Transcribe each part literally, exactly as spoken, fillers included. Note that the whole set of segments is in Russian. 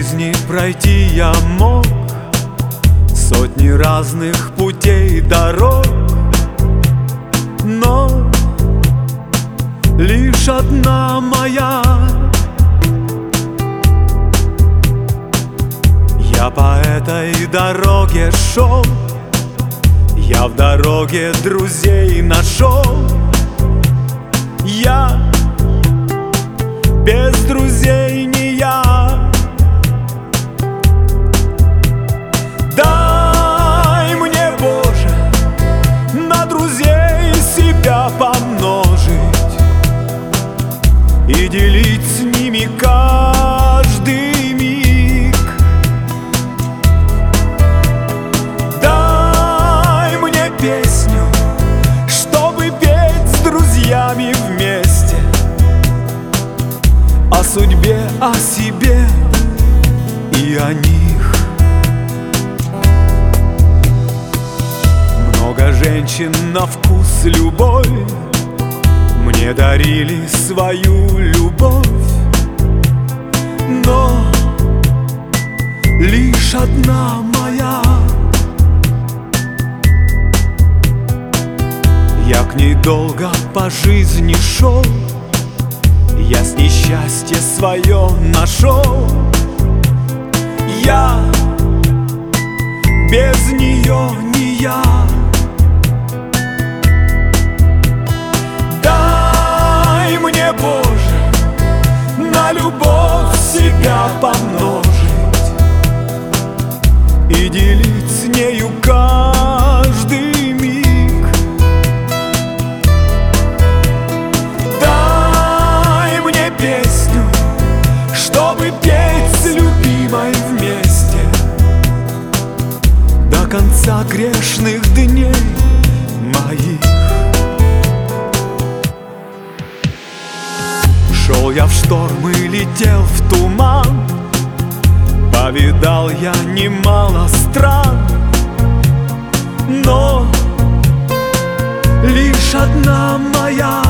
жизни пройти я мог сотни разных путей, дорог, но лишь одна моя. Я по этой дороге шел, я в дороге друзей нашел. Я без друзей не я. Дай мне, Боже, на друзей себя помножить и делить с ними каждый миг. Дай мне песню, чтобы петь с друзьями вместе о судьбе, о себе и о них. Много женщин на вкус любовь мне дарили свою любовь, но лишь одна моя. Я к ней долго по жизни шел, я с ней счастье свое нашел. Я без нее не я. Дай мне, Боже, на любовь себя помножить и делить с нею каждый миг. Дай мне песню, чтобы петь с любимой вместе до конца грешных дней моих. Шел я в шторм и летел в туман, повидал я немало стран, но лишь одна моя.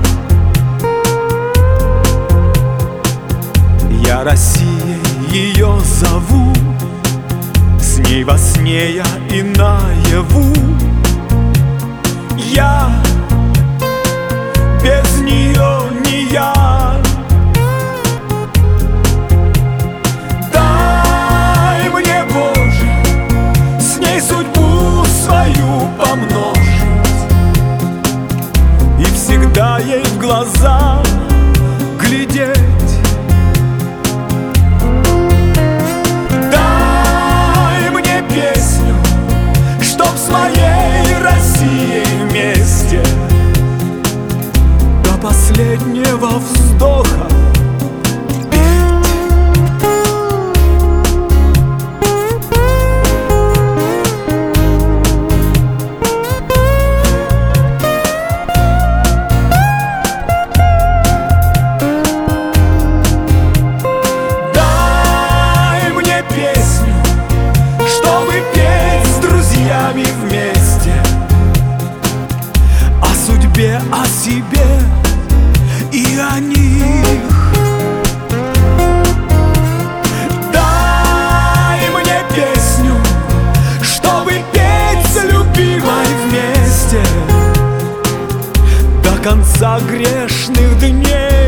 Я Россией ее зову, с ней во сне я и наяву. Я без нее не я. Дай мне, Боже, с ней судьбу свою помножить и всегда ей в глаза глядеть. Дай мне песню, чтоб с моей Россией вместе до последнего вздоха вместе о судьбе, о себе и о них. Дай мне песню, чтобы петь с любимой вместе до конца грешных дней.